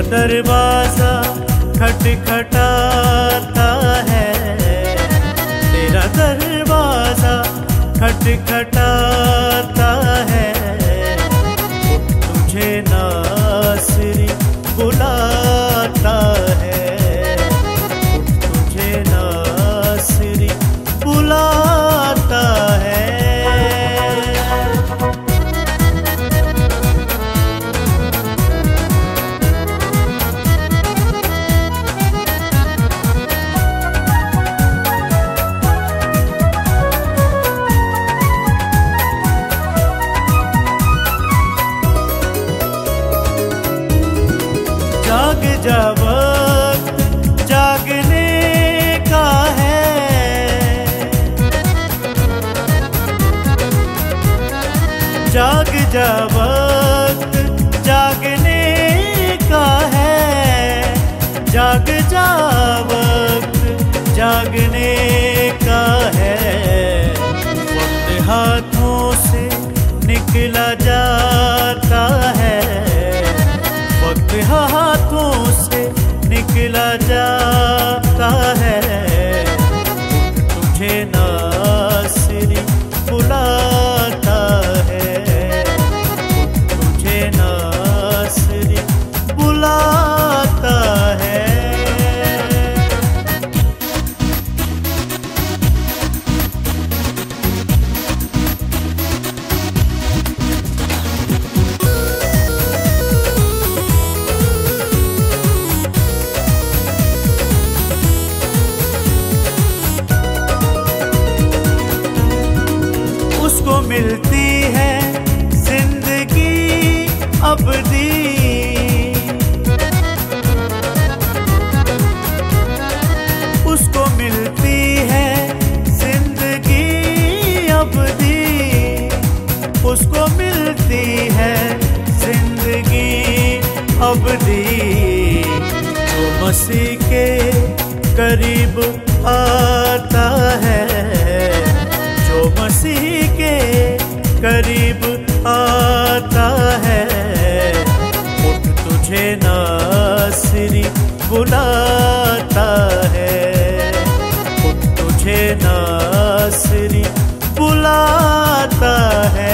दरवाजा खटखटाता है, तेरा दरवाजा खटखटाता है। तुझे नासरी बुलाता है, तुझे नासरी बुलाता है। जाग जा वक्त जागने का है, जाग जा वक्त जागने का है, जाग जा वक्त जागने का है। वक्त हाथों से निकला जाता है, वक्त हाथों से निकला जाता है। तुझे नासरी बुलाता है, तुझे नासरी बुलाता है। उसको मिलती है जिंदगी अबदी, उसको मिलती है जिंदगी अबदी, उसको मिलती है जिंदगी अबदी। जो मसीह के करीब आता है, जो मसीह के करीब आता है। उठ तुझे नासरी बुलाता है, उठ तुझे नासरी बुलाता है।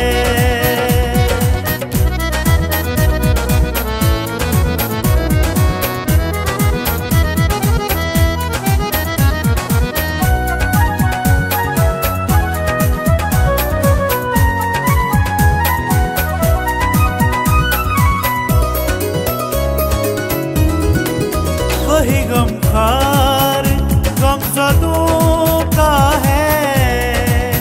वही गमखार गमज़दों का है,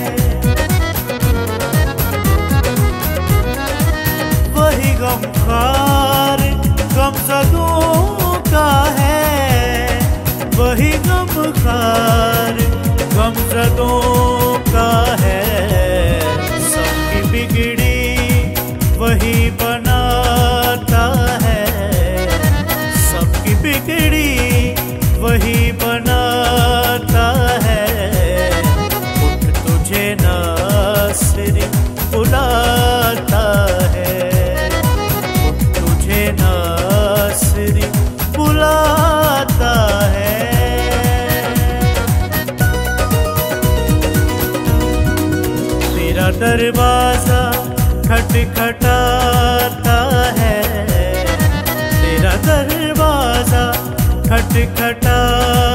वही गमखार गमज़दों का है, वही गमखार गमज़दों का है। सबकी बिगड़ी वही बनाता है, सबकी बिगड़ी वही बनाता है। उठ तुझे नासरी बुलाता है, उठ तुझे नासरी बुलाता है। तेरा दरवाजा खटखटाता है, तेरा दरवाजा खटखटाता